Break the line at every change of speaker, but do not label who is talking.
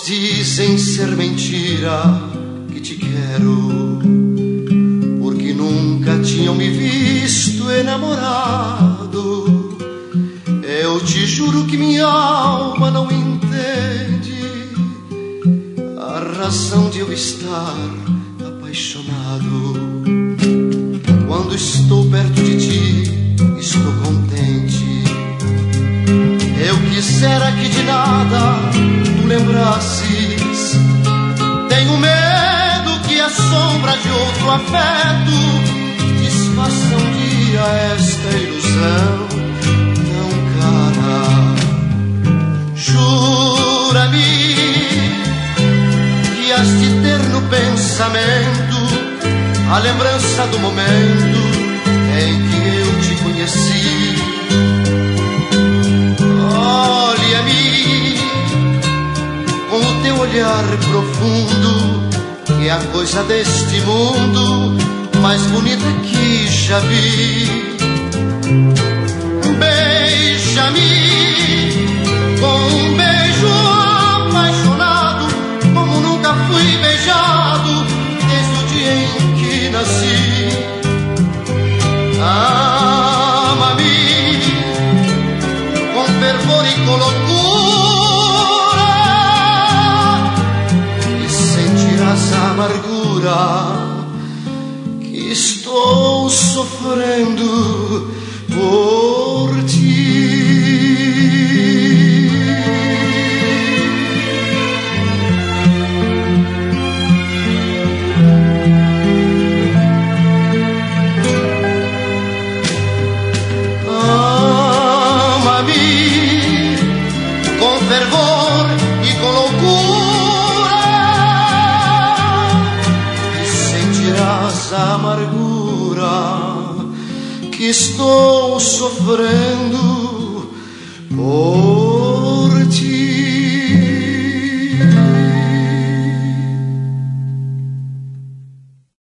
dizem ser mentira que te quero, porque nunca tinham me visto enamorado. Eu te juro que minha alma não entende a razão de eu estar apaixonado. Quando estou perto de ti, estou contente. Eu quisera que de nada tu lembrasses. Tenho medo que a sombra de outro afeto desfaça um dia esta ilusão tão cara. Jura-me que has de ter no pensamento a lembrança do momento em que eu te conheci. Olha-me com o teu olhar profundo, que é a coisa deste mundo mais bonita que já vi. Beija-me com um beijo apaixonado, como nunca fui beijado desde o dia em que nasci. Ama-me com fervor e com loucura, e sentirás a amargura que estou sofrendo por ti. Fervor e com loucura, e sentirás a amargura que estou sofrendo por